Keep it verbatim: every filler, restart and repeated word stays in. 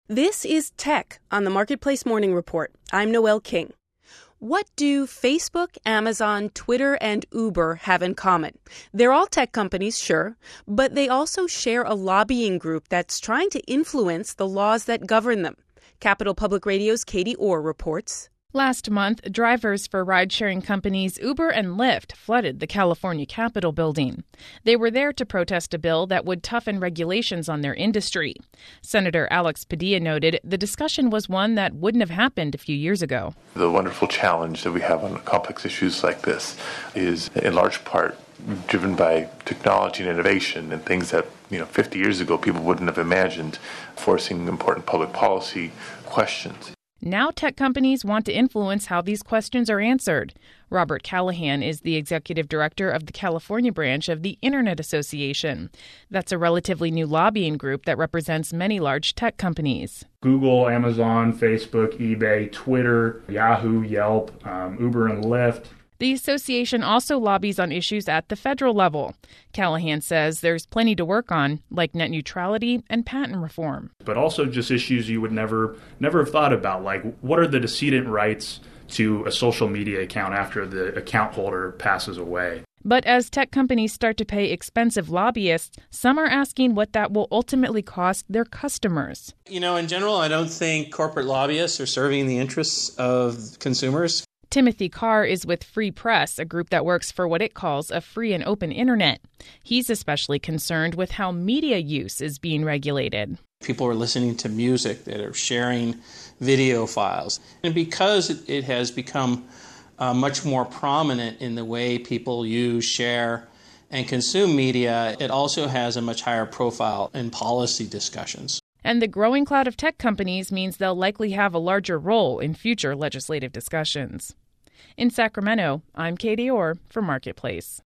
This is Tech on the Marketplace Morning Report. I'm Noelle King. What do Facebook, Amazon, Twitter, and Uber have in common? They're all tech companies, sure, but they also share a lobbying group that's trying to influence the laws that govern them. Capital Public Radio's Katie Orr reports. Last month, drivers for ride-sharing companies Uber and Lyft flooded the California Capitol building. They were there to protest a bill that would toughen regulations on their industry. Senator Alex Padilla noted the discussion was one that wouldn't have happened a few years ago. The wonderful challenge that we have on complex issues like this is in large part driven by technology and innovation and things that, you know, fifty years ago people wouldn't have imagined, forcing important public policy questions. Now tech companies want to influence how these questions are answered. Robert Callahan is the executive director of the California branch of the Internet Association. That's a relatively new lobbying group that represents many large tech companies. Google, Amazon, Facebook, eBay, Twitter, Yahoo, Yelp, um, Uber, and Lyft. The association also lobbies on issues at the federal level. Callahan says there's plenty to work on, like net neutrality and patent reform. But also just issues you would never never have thought about, like what are the decedent rights to a social media account after the account holder passes away? But as tech companies start to pay expensive lobbyists, some are asking what that will ultimately cost their customers. You know, in general, I don't think corporate lobbyists are serving the interests of consumers. Timothy Carr is with Free Press, a group that works for what it calls a free and open internet. He's especially concerned with how media use is being regulated. People are listening to music, that are sharing video files. And because it has become uh, much more prominent in the way people use, share, and consume media, it also has a much higher profile in policy discussions. And the growing cloud of tech companies means they'll likely have a larger role in future legislative discussions. In Sacramento, I'm Katie Orr for Marketplace.